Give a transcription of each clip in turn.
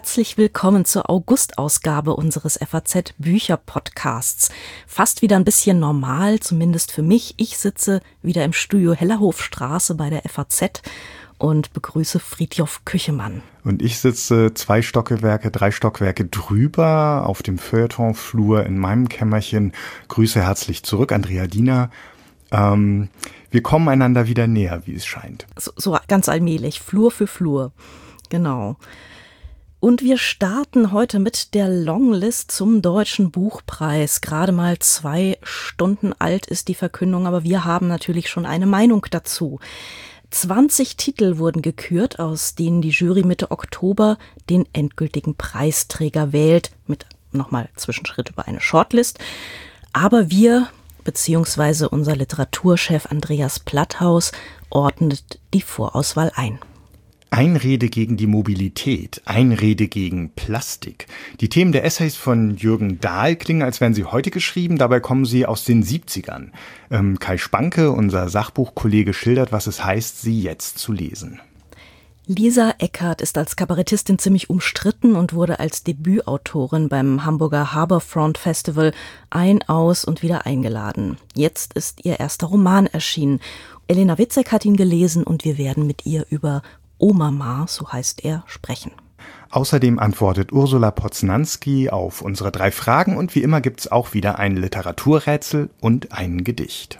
Herzlich willkommen zur August-Ausgabe unseres FAZ-Bücher-Podcasts. Fast wieder ein bisschen normal, zumindest für mich. Ich sitze wieder im Studio Hellerhofstraße bei der FAZ und begrüße Fridtjof Küchemann. Und ich sitze 3 Stockwerke drüber auf dem Feuilleton-Flur in meinem Kämmerchen. Grüße herzlich zurück, Andrea Diener. Wir kommen einander wieder näher, wie es scheint. So ganz allmählich, Flur für Flur. Genau. Und wir starten heute mit der Longlist zum Deutschen Buchpreis. Gerade mal 2 Stunden alt ist die Verkündung, aber wir haben natürlich schon eine Meinung dazu. 20 Titel wurden gekürt, aus denen die Jury Mitte Oktober den endgültigen Preisträger wählt, mit nochmal Zwischenschritt über eine Shortlist. Aber wir, beziehungsweise unser Literaturchef Andreas Platthaus, ordnet die Vorauswahl ein. Einrede gegen die Mobilität, Einrede gegen Plastik. Die Themen der Essays von Jürgen Dahl klingen, als wären sie heute geschrieben, dabei kommen sie aus den 70ern. Kai Spanke, unser Sachbuchkollege, schildert, was es heißt, sie jetzt zu lesen. Lisa Eckert ist als Kabarettistin ziemlich umstritten und wurde als Debütautorin beim Hamburger Harbourfront Festival aus und wieder eingeladen. Jetzt ist ihr erster Roman erschienen. Elena Witzek hat ihn gelesen und wir werden mit ihr über O Mama, so heißt er, sprechen. Außerdem antwortet Ursula Poznanski auf unsere 3 Fragen und wie immer gibt's auch wieder ein Literaturrätsel und ein Gedicht.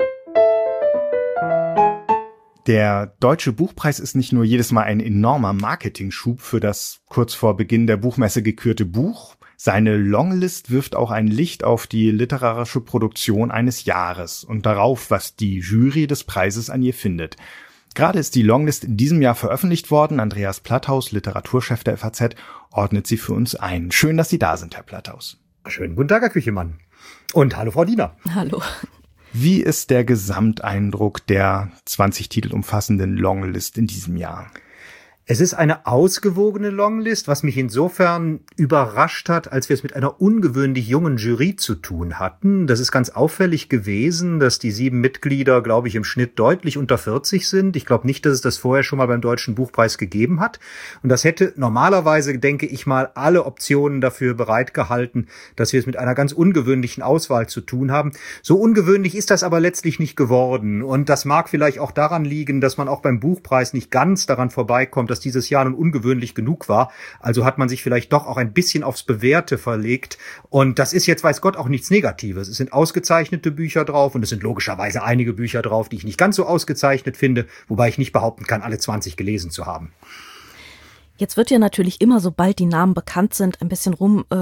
Der Deutsche Buchpreis ist nicht nur jedes Mal ein enormer Marketingschub für das kurz vor Beginn der Buchmesse gekürte Buch. Seine Longlist wirft auch ein Licht auf die literarische Produktion eines Jahres und darauf, was die Jury des Preises an ihr findet. Gerade ist die Longlist in diesem Jahr veröffentlicht worden. Andreas Platthaus, Literaturchef der FAZ, ordnet sie für uns ein. Schön, dass Sie da sind, Herr Platthaus. Schönen guten Tag, Herr Küchemann. Und hallo, Frau Diener. Hallo. Wie ist der Gesamteindruck der 20 Titel umfassenden Longlist in diesem Jahr? Es ist eine ausgewogene Longlist, was mich insofern überrascht hat, als wir es mit einer ungewöhnlich jungen Jury zu tun hatten. Das ist ganz auffällig gewesen, dass die 7 Mitglieder, glaube ich, im Schnitt deutlich unter 40 sind. Ich glaube nicht, dass es das vorher schon mal beim Deutschen Buchpreis gegeben hat. Und das hätte normalerweise, denke ich mal, alle Optionen dafür bereitgehalten, dass wir es mit einer ganz ungewöhnlichen Auswahl zu tun haben. So ungewöhnlich ist das aber letztlich nicht geworden. Und das mag vielleicht auch daran liegen, dass man auch beim Buchpreis nicht ganz daran vorbeikommt, dass dieses Jahr nun ungewöhnlich genug war. Also hat man sich vielleicht doch auch ein bisschen aufs Bewährte verlegt. Und das ist jetzt, weiß Gott, auch nichts Negatives. Es sind ausgezeichnete Bücher drauf und es sind logischerweise einige Bücher drauf, die ich nicht ganz so ausgezeichnet finde, wobei ich nicht behaupten kann, alle 20 gelesen zu haben. Jetzt wird ja natürlich immer, sobald die Namen bekannt sind, ein bisschen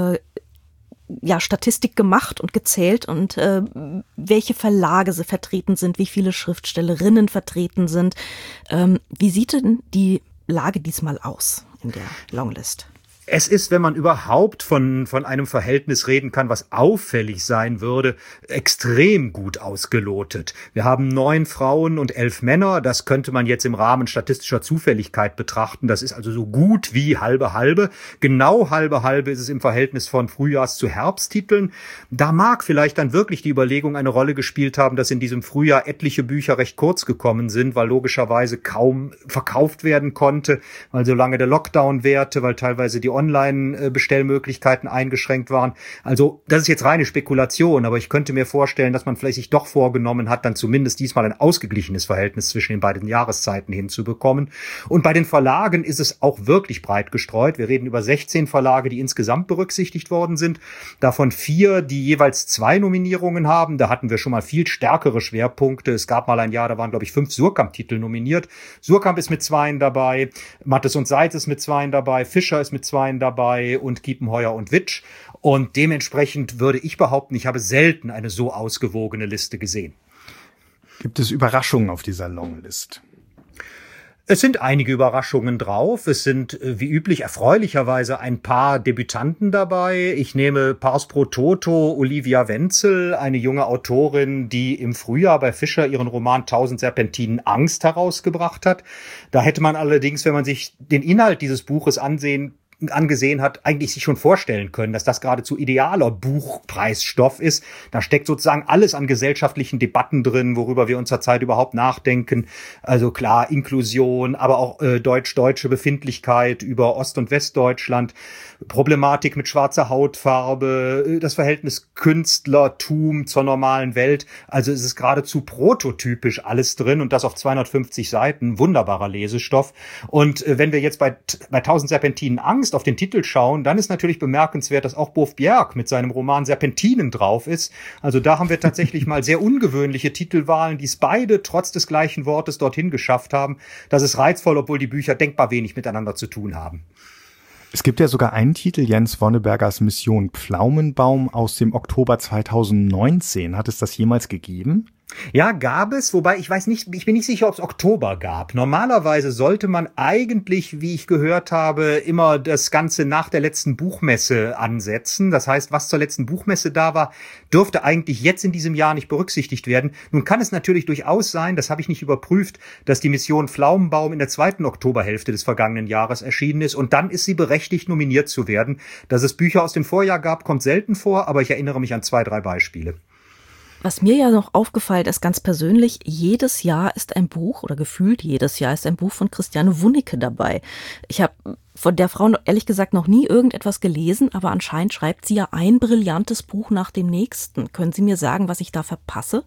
Statistik gemacht und gezählt und welche Verlage sie vertreten sind, wie viele Schriftstellerinnen vertreten sind. Wie sieht denn die Lage diesmal aus in der Longlist? Es ist, wenn man überhaupt von einem Verhältnis reden kann, was auffällig sein würde, extrem gut ausgelotet. Wir haben 9 Frauen und 11 Männer. Das könnte man jetzt im Rahmen statistischer Zufälligkeit betrachten. Das ist also so gut wie halbe. Genau halbe ist es im Verhältnis von Frühjahrs- zu Herbsttiteln. Da mag vielleicht dann wirklich die Überlegung eine Rolle gespielt haben, dass in diesem Frühjahr etliche Bücher recht kurz gekommen sind, weil logischerweise kaum verkauft werden konnte, weil so lange der Lockdown währte, weil teilweise die Online-Bestellmöglichkeiten eingeschränkt waren. Also das ist jetzt reine Spekulation, aber ich könnte mir vorstellen, dass man vielleicht sich doch vorgenommen hat, dann zumindest diesmal ein ausgeglichenes Verhältnis zwischen den beiden Jahreszeiten hinzubekommen. Und bei den Verlagen ist es auch wirklich breit gestreut. Wir reden über 16 Verlage, die insgesamt berücksichtigt worden sind. Davon 4, die jeweils 2 Nominierungen haben. Da hatten wir schon mal viel stärkere Schwerpunkte. Es gab mal ein Jahr, da waren, glaube ich, 5 Surkamp-Titel nominiert. Surkamp ist mit 2 dabei, Mattes und Seitz ist mit 2 dabei, Fischer ist mit 2 dabei und Kiepenheuer und Witsch. Und dementsprechend würde ich behaupten, ich habe selten eine so ausgewogene Liste gesehen. Gibt es Überraschungen auf dieser Longlist? Es sind einige Überraschungen drauf. Es sind wie üblich erfreulicherweise ein paar Debütanten dabei. Ich nehme Pars pro Toto Olivia Wenzel, eine junge Autorin, die im Frühjahr bei Fischer ihren Roman 1000 Serpentinen Angst herausgebracht hat. Da hätte man allerdings, wenn man sich den Inhalt dieses Buches ansehen angesehen hat, eigentlich sich schon vorstellen können, dass das geradezu idealer Buchpreisstoff ist. Da steckt sozusagen alles an gesellschaftlichen Debatten drin, worüber wir unserer Zeit überhaupt nachdenken. Also klar, Inklusion, aber auch deutsch-deutsche Befindlichkeit über Ost- und Westdeutschland, Problematik mit schwarzer Hautfarbe, das Verhältnis Künstlertum zur normalen Welt. Also es ist geradezu prototypisch alles drin und das auf 250 Seiten. Wunderbarer Lesestoff. Und wenn wir jetzt bei 1000 Serpentinen Angst auf den Titel schauen, dann ist natürlich bemerkenswert, dass auch Bof Bjerg mit seinem Roman Serpentinen drauf ist. Also da haben wir tatsächlich mal sehr ungewöhnliche Titelwahlen, die es beide trotz des gleichen Wortes dorthin geschafft haben. Das ist reizvoll, obwohl die Bücher denkbar wenig miteinander zu tun haben. Es gibt ja sogar einen Titel, Jens Wonnebergers Mission Pflaumenbaum aus dem Oktober 2019. Hat es das jemals gegeben? Ja, gab es, wobei ich bin nicht sicher, ob es Oktober gab. Normalerweise sollte man eigentlich, wie ich gehört habe, immer das Ganze nach der letzten Buchmesse ansetzen. Das heißt, was zur letzten Buchmesse da war, dürfte eigentlich jetzt in diesem Jahr nicht berücksichtigt werden. Nun kann es natürlich durchaus sein, das habe ich nicht überprüft, dass die Mission Pflaumenbaum in der 2. Oktoberhälfte des vergangenen Jahres erschienen ist und dann ist sie berechtigt, nominiert zu werden. Dass es Bücher aus dem Vorjahr gab, kommt selten vor, aber ich erinnere mich an 2, 3 Beispiele. Was mir ja noch aufgefallen ist, ganz persönlich, jedes Jahr ist ein Buch oder gefühlt jedes Jahr ist ein Buch von Christiane Wunnecke dabei. Ich habe von der Frau ehrlich gesagt noch nie irgendetwas gelesen, aber anscheinend schreibt sie ja ein brillantes Buch nach dem nächsten. Können Sie mir sagen, was ich da verpasse?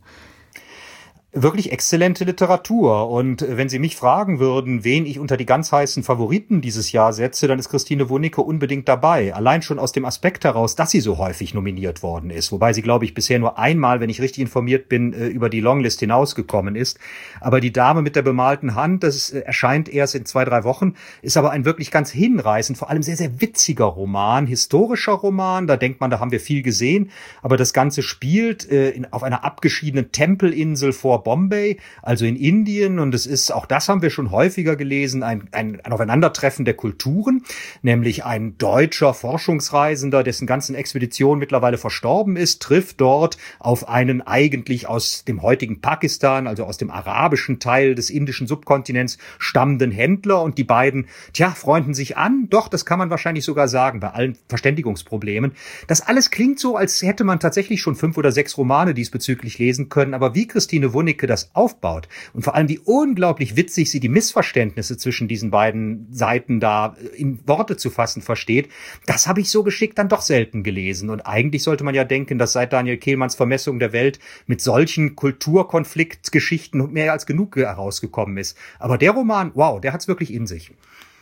Wirklich exzellente Literatur. Und wenn Sie mich fragen würden, wen ich unter die ganz heißen Favoriten dieses Jahr setze, dann ist Christine Wunnecke unbedingt dabei. Allein schon aus dem Aspekt heraus, dass sie so häufig nominiert worden ist. Wobei sie, glaube ich, bisher nur einmal, wenn ich richtig informiert bin, über die Longlist hinausgekommen ist. Aber Die Dame mit der bemalten Hand, das erscheint erst in 2, 3 Wochen, ist aber ein wirklich ganz hinreißend, vor allem sehr, sehr witziger Roman, historischer Roman. Da denkt man, da haben wir viel gesehen. Aber das Ganze spielt auf einer abgeschiedenen Tempelinsel vor Bombay, also in Indien, und es ist, auch das haben wir schon häufiger gelesen, ein Aufeinandertreffen der Kulturen, nämlich ein deutscher Forschungsreisender, dessen ganzen Expedition mittlerweile verstorben ist, trifft dort auf einen eigentlich aus dem heutigen Pakistan, also aus dem arabischen Teil des indischen Subkontinents stammenden Händler, und die beiden, freunden sich an. Doch, das kann man wahrscheinlich sogar sagen, bei allen Verständigungsproblemen. Das alles klingt so, als hätte man tatsächlich schon 5 oder 6 Romane diesbezüglich lesen können, aber wie Christine Wunnecke das aufbaut und vor allem wie unglaublich witzig sie die Missverständnisse zwischen diesen beiden Seiten da in Worte zu fassen versteht, das habe ich so geschickt dann doch selten gelesen. Und eigentlich sollte man ja denken, dass seit Daniel Kehlmanns Vermessung der Welt mit solchen Kulturkonfliktgeschichten mehr als genug herausgekommen ist. Aber der Roman, wow, der hat's wirklich in sich.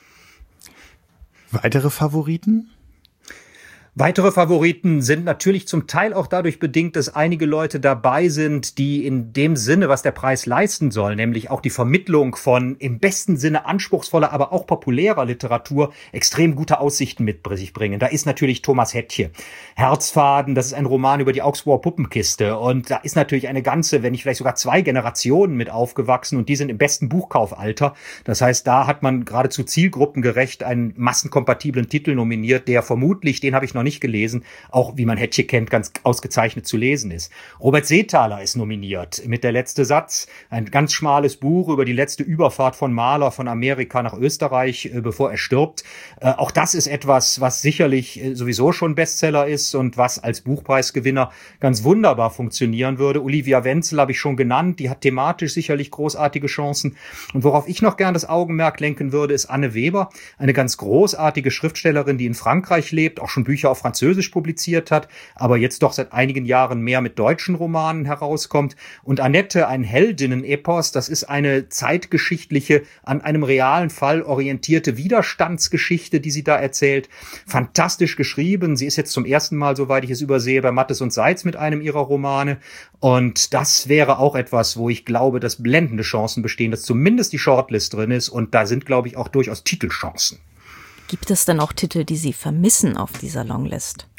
Weitere Favoriten? Weitere Favoriten sind natürlich zum Teil auch dadurch bedingt, dass einige Leute dabei sind, die in dem Sinne, was der Preis leisten soll, nämlich auch die Vermittlung von im besten Sinne anspruchsvoller, aber auch populärer Literatur, extrem gute Aussichten mit sich bringen. Da ist natürlich Thomas Hettche. Herzfaden, das ist ein Roman über die Augsburger Puppenkiste. Und da ist natürlich eine ganze, wenn nicht vielleicht sogar 2 Generationen mit aufgewachsen, und die sind im besten Buchkaufalter. Das heißt, da hat man geradezu zielgruppengerecht einen massenkompatiblen Titel nominiert, der vermutlich, den habe ich noch nicht gelesen, auch wie man Hettche kennt, ganz ausgezeichnet zu lesen ist. Robert Seethaler ist nominiert mit Der letzte Satz, ein ganz schmales Buch über die letzte Überfahrt von Mahler von Amerika nach Österreich, bevor er stirbt. Auch das ist etwas, was sicherlich sowieso schon Bestseller ist und was als Buchpreisgewinner ganz wunderbar funktionieren würde. Olivia Wenzel habe ich schon genannt, die hat thematisch sicherlich großartige Chancen. Und worauf ich noch gern das Augenmerk lenken würde, ist Anne Weber, eine ganz großartige Schriftstellerin, die in Frankreich lebt, auch schon Bücher auf Französisch publiziert hat, aber jetzt doch seit einigen Jahren mehr mit deutschen Romanen herauskommt. Und Annette, ein Heldinnen-Epos, das ist eine zeitgeschichtliche, an einem realen Fall orientierte Widerstandsgeschichte, die sie da erzählt. Fantastisch geschrieben. Sie ist jetzt zum ersten Mal, soweit ich es übersehe, bei Mattes und Seitz mit einem ihrer Romane. Und das wäre auch etwas, wo ich glaube, dass blendende Chancen bestehen, dass zumindest die Shortlist drin ist. Und da sind, glaube ich, auch durchaus Titelchancen. Gibt es denn auch Titel, die Sie vermissen auf dieser Longlist?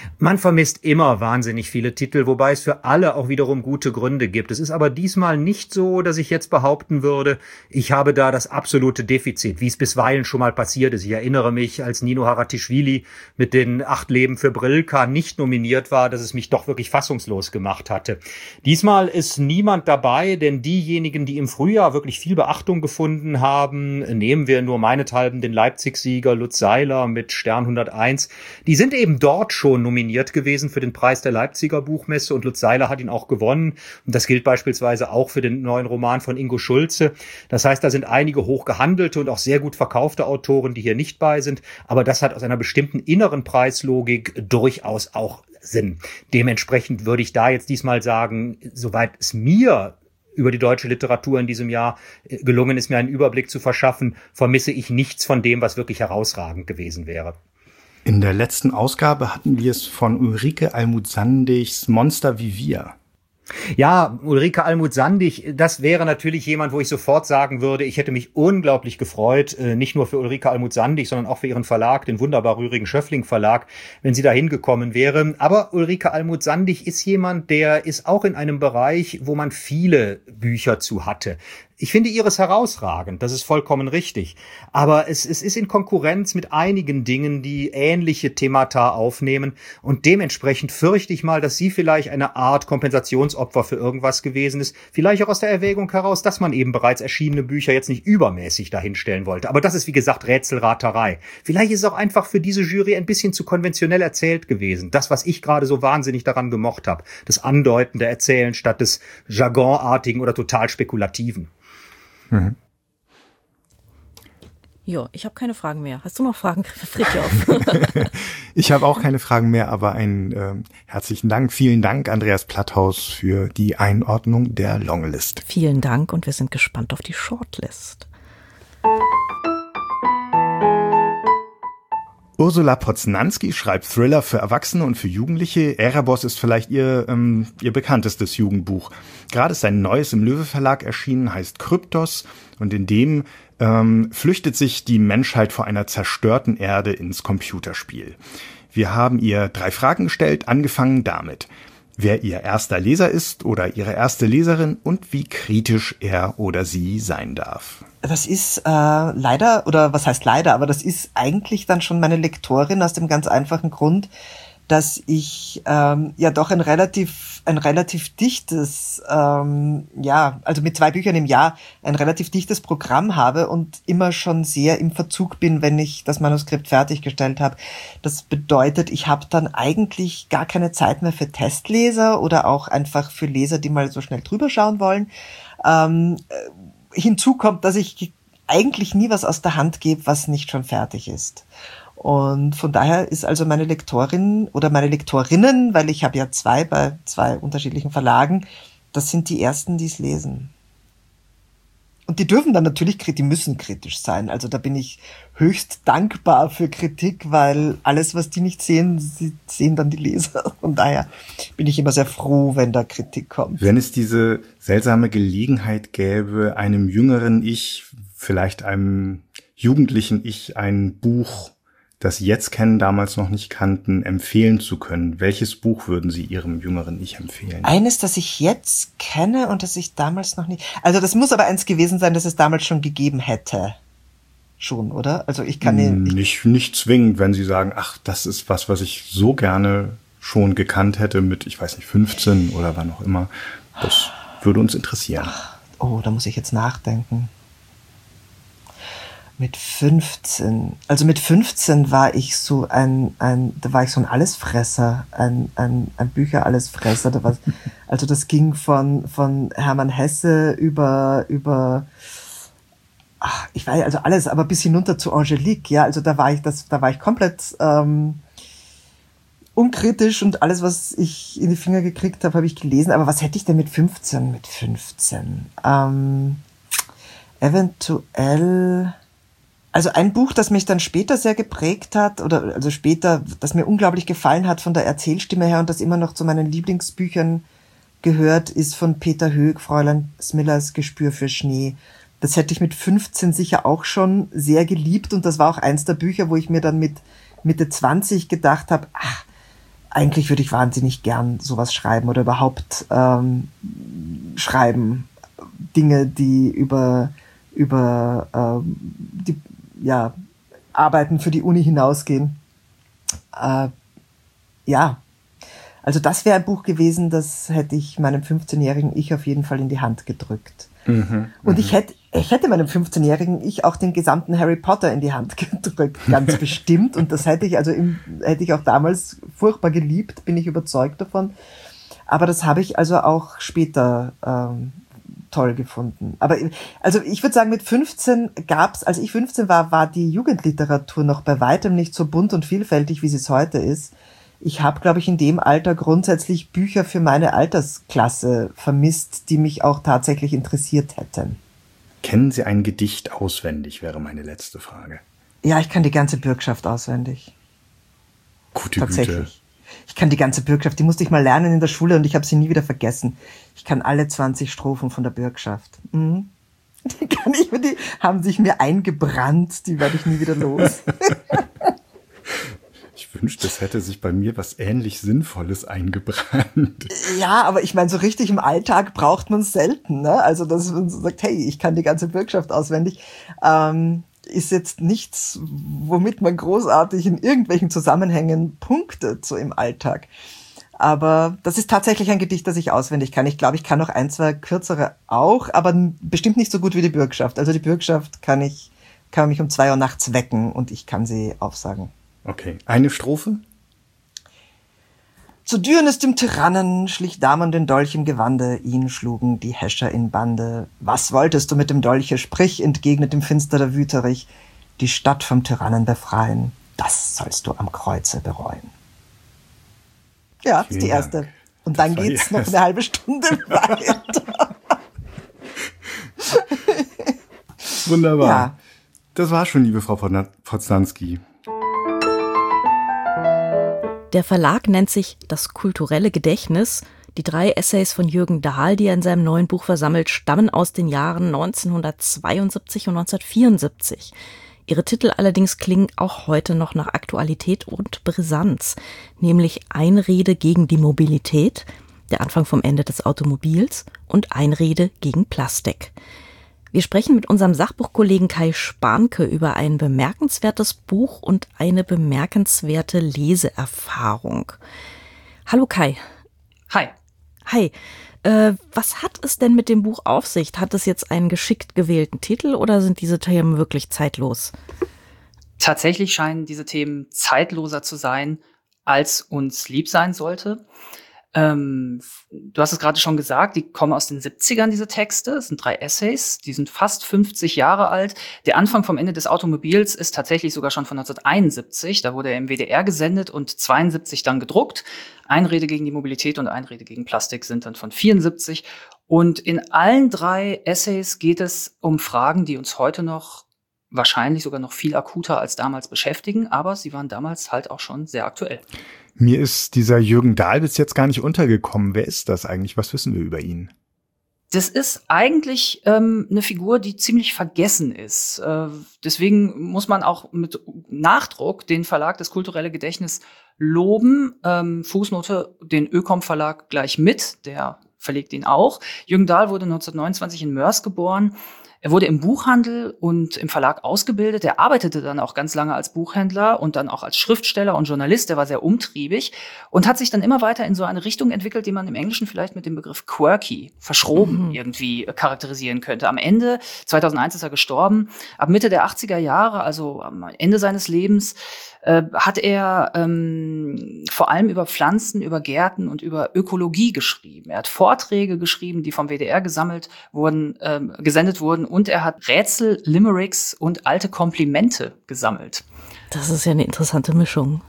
Man vermisst immer wahnsinnig viele Titel, wobei es für alle auch wiederum gute Gründe gibt. Es ist aber diesmal nicht so, dass ich jetzt behaupten würde, ich habe da das absolute Defizit, wie es bisweilen schon mal passiert ist. Ich erinnere mich, als Nino Haratischvili mit den 8 Leben für Brilka nicht nominiert war, dass es mich doch wirklich fassungslos gemacht hatte. Diesmal ist niemand dabei, denn diejenigen, die im Frühjahr wirklich viel Beachtung gefunden haben, nehmen wir nur meinethalben den Leipzig-Sieger Lutz Seiler mit Stern 101, die sind eben dort schon nominiert gewesen für den Preis der Leipziger Buchmesse und Lutz Seiler hat ihn auch gewonnen. Und das gilt beispielsweise auch für den neuen Roman von Ingo Schulze. Das heißt, da sind einige hochgehandelte und auch sehr gut verkaufte Autoren, die hier nicht bei sind. Aber das hat aus einer bestimmten inneren Preislogik durchaus auch Sinn. Dementsprechend würde ich da jetzt diesmal sagen, soweit es mir über die deutsche Literatur in diesem Jahr gelungen ist, mir einen Überblick zu verschaffen, vermisse ich nichts von dem, was wirklich herausragend gewesen wäre. In der letzten Ausgabe hatten wir es von Ulrike Almuth-Sandigs Monster wie wir. Ja, Ulrike Almuth-Sandig, das wäre natürlich jemand, wo ich sofort sagen würde, ich hätte mich unglaublich gefreut, nicht nur für Ulrike Almuth-Sandig, sondern auch für ihren Verlag, den wunderbar rührigen Schöffling Verlag, wenn sie da hingekommen wäre. Aber Ulrike Almuth-Sandig ist jemand, der ist auch in einem Bereich, wo man viele Bücher zu hatte. Ich finde ihres herausragend, das ist vollkommen richtig. Aber es ist in Konkurrenz mit einigen Dingen, die ähnliche Themata aufnehmen. Und dementsprechend fürchte ich mal, dass sie vielleicht eine Art Kompensationsopfer für irgendwas gewesen ist. Vielleicht auch aus der Erwägung heraus, dass man eben bereits erschienene Bücher jetzt nicht übermäßig dahinstellen wollte. Aber das ist, wie gesagt, Rätselraterei. Vielleicht ist es auch einfach für diese Jury ein bisschen zu konventionell erzählt gewesen. Das, was ich gerade so wahnsinnig daran gemocht habe. Das andeutende Erzählen statt des Jargonartigen oder total Spekulativen. Mhm. Ja, ich habe keine Fragen mehr. Hast du noch Fragen, Fridtjof? Ich habe auch keine Fragen mehr, aber einen herzlichen Dank. Vielen Dank, Andreas Platthaus, für die Einordnung der Longlist. Vielen Dank und wir sind gespannt auf die Shortlist. Ursula Poznanski schreibt Thriller für Erwachsene und für Jugendliche. Erebos ist vielleicht ihr bekanntestes Jugendbuch. Gerade ist ein neues im Löwe Verlag erschienen, heißt Kryptos. Und in dem flüchtet sich die Menschheit vor einer zerstörten Erde ins Computerspiel. Wir haben ihr 3 Fragen gestellt, angefangen damit, wer ihr erster Leser ist oder ihre erste Leserin und wie kritisch er oder sie sein darf. Das ist leider, oder was heißt leider, aber das ist eigentlich dann schon meine Lektorin aus dem ganz einfachen Grund, dass ich ja doch ein relativ dichtes, also mit 2 Büchern im Jahr ein relativ dichtes Programm habe und immer schon sehr im Verzug bin, wenn ich das Manuskript fertiggestellt habe. Das bedeutet, ich habe dann eigentlich gar keine Zeit mehr für Testleser oder auch einfach für Leser, die mal so schnell drüber schauen wollen. Hinzu kommt, dass ich eigentlich nie was aus der Hand gebe, was nicht schon fertig ist. Und von daher ist also meine Lektorin oder meine Lektorinnen, weil ich habe ja 2 bei 2 unterschiedlichen Verlagen, das sind die ersten, die es lesen. Und die dürfen dann natürlich, die müssen kritisch sein. Also da bin ich höchst dankbar für Kritik, weil alles, was die nicht sehen, sehen dann die Leser. Von daher bin ich immer sehr froh, wenn da Kritik kommt. Wenn es diese seltsame Gelegenheit gäbe, einem jüngeren Ich, vielleicht einem jugendlichen Ich, ein Buch, das Sie jetzt kennen, damals noch nicht kannten, empfehlen zu können, welches Buch würden Sie Ihrem jüngeren Ich empfehlen? Eines, das ich jetzt kenne und das ich damals noch nicht... Also das muss aber eins gewesen sein, das es damals schon gegeben hätte. Schon, oder? Also ich kann nicht zwingend, wenn Sie sagen, ach, das ist was ich so gerne schon gekannt hätte mit, ich weiß nicht, 15 oder wann auch immer. Das würde uns interessieren. Oh, da muss ich jetzt nachdenken. Mit 15. Also mit 15 war ich so ein Allesfresser, ein Bücher-Allesfresser. Also das ging von Hermann Hesse über ich weiß also alles, aber bis hinunter zu Angelique, ja, also da war ich komplett unkritisch und alles, was ich in die Finger gekriegt habe, habe ich gelesen. Aber was hätte ich denn mit 15? Eventuell... Also ein Buch, das mich dann später sehr geprägt hat, das mir unglaublich gefallen hat von der Erzählstimme her und das immer noch zu meinen Lieblingsbüchern gehört, ist von Peter Höeg, Fräulein Smillers Gespür für Schnee. Das hätte ich mit 15 sicher auch schon sehr geliebt und das war auch eins der Bücher, wo ich mir dann mit Mitte 20 gedacht habe, eigentlich würde ich wahnsinnig gern sowas schreiben oder überhaupt schreiben. Dinge, die über die Arbeiten für die Uni hinausgehen. Also das wäre ein Buch gewesen, das hätte ich meinem 15-jährigen Ich auf jeden Fall in die Hand gedrückt. Und ich hätte meinem 15-jährigen Ich auch den gesamten Harry Potter in die Hand gedrückt, ganz bestimmt. Und das hätte ich auch damals furchtbar geliebt, bin ich überzeugt davon. Aber das habe ich also auch später toll gefunden. Aber also ich würde sagen, mit 15 als ich 15 war die Jugendliteratur noch bei weitem nicht so bunt und vielfältig, wie sie es heute ist. Ich habe, glaube ich, in dem Alter grundsätzlich Bücher für meine Altersklasse vermisst, die mich auch tatsächlich interessiert hätten. Kennen Sie ein Gedicht auswendig, wäre meine letzte Frage. Ja, ich kann die ganze Bürgschaft auswendig. Gute tatsächlich. Güte. Ich kann die ganze Bürgschaft, die musste ich mal lernen in der Schule und ich habe sie nie wieder vergessen. Ich kann alle 20 Strophen von der Bürgschaft. Die haben sich mir eingebrannt, die werde ich nie wieder los. Ich wünschte, es hätte sich bei mir was ähnlich Sinnvolles eingebrannt. Ja, aber ich meine, so richtig im Alltag braucht man es selten, ne? Also, dass man so sagt, hey, ich kann die ganze Bürgschaft auswendig, ist jetzt nichts, womit man großartig in irgendwelchen Zusammenhängen punktet, so im Alltag. Aber das ist tatsächlich ein Gedicht, das ich auswendig kann. Ich glaube, ich kann noch 1, 2 kürzere auch, aber bestimmt nicht so gut wie die Bürgschaft. Also die Bürgschaft kann man mich um 2 Uhr nachts wecken und ich kann sie aufsagen. Okay, eine Strophe? Zu Dürnes dem Tyrannen schlich Damon den Dolch im Gewande, ihn schlugen die Häscher in Bande. Was wolltest du mit dem Dolche? Sprich, entgegnet dem Finster der Wüterich. Die Stadt vom Tyrannen befreien, das sollst du am Kreuze bereuen. Ja, das ist die erste. Und dann geht's noch eine halbe Stunde weiter. Wunderbar. Ja. Das war schon, liebe Frau Poznanski. Der Verlag nennt sich Das kulturelle Gedächtnis. Die 3 Essays von Jürgen Dahl, die er in seinem neuen Buch versammelt, stammen aus den Jahren 1972 und 1974. Ihre Titel allerdings klingen auch heute noch nach Aktualität und Brisanz, nämlich Einrede gegen die Mobilität, der Anfang vom Ende des Automobils, und Einrede gegen Plastik. Wir sprechen mit unserem Sachbuchkollegen Kai Spanke über ein bemerkenswertes Buch und eine bemerkenswerte Leseerfahrung. Hallo Kai. Hi. Hi. Was hat es denn mit dem Buch auf sich? Hat es jetzt einen geschickt gewählten Titel oder sind diese Themen wirklich zeitlos? Tatsächlich scheinen diese Themen zeitloser zu sein, als uns lieb sein sollte. Du hast es gerade schon gesagt, die kommen aus den 70ern, diese Texte. Es sind 3 Essays, die sind fast 50 Jahre alt. Der Anfang vom Ende des Automobils ist tatsächlich sogar schon von 1971. Da wurde er im WDR gesendet und 72 dann gedruckt. Einrede gegen die Mobilität und Einrede gegen Plastik sind dann von 74. Und in allen 3 Essays geht es um Fragen, die uns heute noch wahrscheinlich sogar noch viel akuter als damals beschäftigen. Aber sie waren damals halt auch schon sehr aktuell. Mir ist dieser Jürgen Dahl bis jetzt gar nicht untergekommen. Wer ist das eigentlich? Was wissen wir über ihn? Das ist eigentlich eine Figur, die ziemlich vergessen ist. Deswegen muss man auch mit Nachdruck den Verlag Das kulturelle Gedächtnis loben. Fußnote, den Ökom Verlag gleich mit, der verlegt ihn auch. Jürgen Dahl wurde 1929 in Moers geboren. Er wurde im Buchhandel und im Verlag ausgebildet. Er arbeitete dann auch ganz lange als Buchhändler und dann auch als Schriftsteller und Journalist. Er war sehr umtriebig und hat sich dann immer weiter in so eine Richtung entwickelt, die man im Englischen vielleicht mit dem Begriff quirky, verschroben irgendwie charakterisieren könnte. Am Ende, 2001 ist er gestorben. Ab Mitte der 80er Jahre, also am Ende seines Lebens, hat er vor allem über Pflanzen, über Gärten und über Ökologie geschrieben. Er hat Vorträge geschrieben, die vom WDR gesendet wurden, und er hat Rätsel, Limericks und alte Komplimente gesammelt. Das ist ja eine interessante Mischung.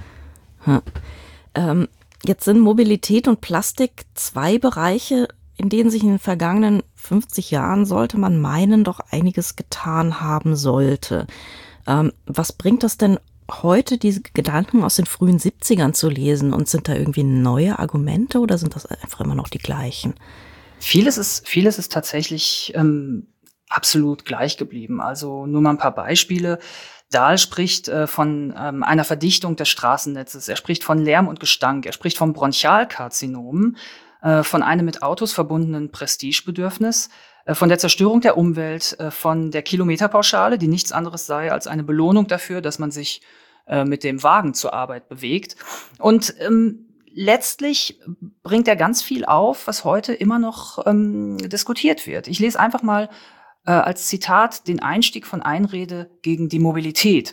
Jetzt sind Mobilität und Plastik 2 Bereiche, in denen sich in den vergangenen 50 Jahren, sollte man meinen, doch einiges getan haben sollte. Was bringt das denn heute, diese Gedanken aus den frühen 70ern zu lesen, und sind da irgendwie neue Argumente oder sind das einfach immer noch die gleichen? Vieles ist tatsächlich absolut gleich geblieben. Also nur mal ein paar Beispiele. Dahl spricht von einer Verdichtung des Straßennetzes. Er spricht von Lärm und Gestank. Er spricht vom Bronchialkarzinom, von einem mit Autos verbundenen Prestigebedürfnis, von der Zerstörung der Umwelt, von der Kilometerpauschale, die nichts anderes sei als eine Belohnung dafür, dass man sich mit dem Wagen zur Arbeit bewegt. Und letztlich bringt er ganz viel auf, was heute immer noch diskutiert wird. Ich lese einfach mal als Zitat den Einstieg von Einrede gegen die Mobilität.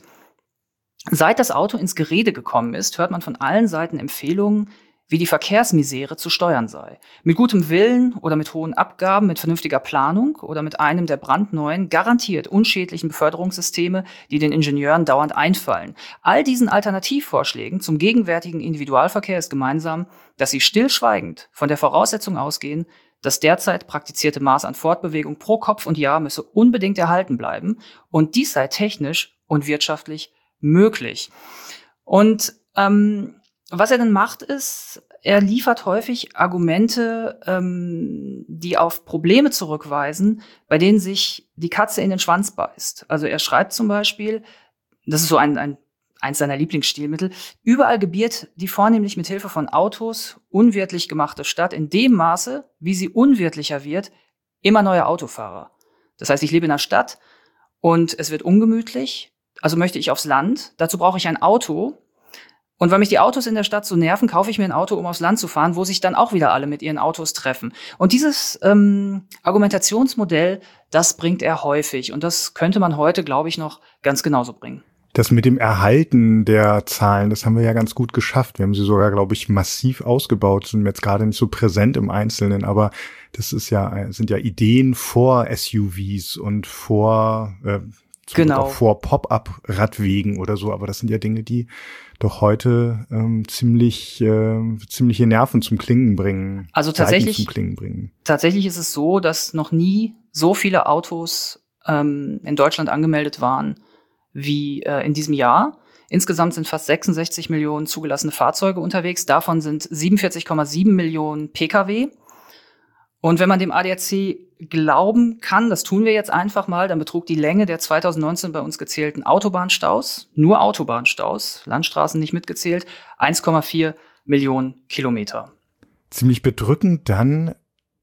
Seit das Auto ins Gerede gekommen ist, hört man von allen Seiten Empfehlungen, wie die Verkehrsmisere zu steuern sei. Mit gutem Willen oder mit hohen Abgaben, mit vernünftiger Planung oder mit einem der brandneuen, garantiert unschädlichen Beförderungssysteme, die den Ingenieuren dauernd einfallen. All diesen Alternativvorschlägen zum gegenwärtigen Individualverkehr ist gemeinsam, dass sie stillschweigend von der Voraussetzung ausgehen, das derzeit praktizierte Maß an Fortbewegung pro Kopf und Jahr müsse unbedingt erhalten bleiben und dies sei technisch und wirtschaftlich möglich. Und was er dann macht, ist, er liefert häufig Argumente, die auf Probleme zurückweisen, bei denen sich die Katze in den Schwanz beißt. Also er schreibt zum Beispiel, das ist so eins seiner Lieblingsstilmittel, überall gebiert die vornehmlich mit Hilfe von Autos unwirtlich gemachte Stadt in dem Maße, wie sie unwirtlicher wird, immer neue Autofahrer. Das heißt, ich lebe in einer Stadt und es wird ungemütlich, also möchte ich aufs Land, dazu brauche ich ein Auto. Und weil mich die Autos in der Stadt so nerven, kaufe ich mir ein Auto, um aufs Land zu fahren, wo sich dann auch wieder alle mit ihren Autos treffen. Und dieses Argumentationsmodell, das bringt er häufig. Und das könnte man heute, glaube ich, noch ganz genauso bringen. Das mit dem Erhalten der Zahlen, das haben wir ja ganz gut geschafft. Wir haben sie sogar, glaube ich, massiv ausgebaut, sind jetzt gerade nicht so präsent im Einzelnen, aber das sind ja Ideen vor SUVs und vor Genau. auch vor Pop-up-Radwegen oder so, aber das sind ja Dinge, die doch heute ziemliche Nerven zum Klingen bringen. Also tatsächlich ist es so, dass noch nie so viele Autos in Deutschland angemeldet waren wie in diesem Jahr. Insgesamt sind fast 66 Millionen zugelassene Fahrzeuge unterwegs. Davon sind 47,7 Millionen Pkw. Und wenn man dem ADAC glauben kann, das tun wir jetzt einfach mal, dann betrug die Länge der 2019 bei uns gezählten Autobahnstaus, nur Autobahnstaus, Landstraßen nicht mitgezählt, 1,4 Millionen Kilometer. Ziemlich bedrückend dann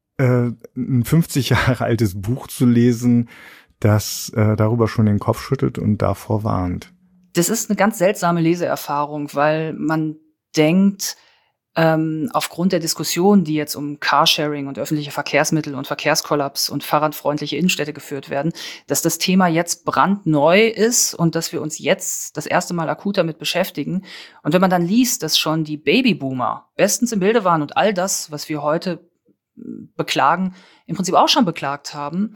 ein 50 Jahre altes Buch zu lesen, das darüber schon den Kopf schüttelt und davor warnt. Das ist eine ganz seltsame Leseerfahrung, weil man denkt, aufgrund der Diskussion, die jetzt um Carsharing und öffentliche Verkehrsmittel und Verkehrskollaps und fahrradfreundliche Innenstädte geführt werden, dass das Thema jetzt brandneu ist und dass wir uns jetzt das erste Mal akut damit beschäftigen. Und wenn man dann liest, dass schon die Babyboomer bestens im Bilde waren und all das, was wir heute beklagen, im Prinzip auch schon beklagt haben,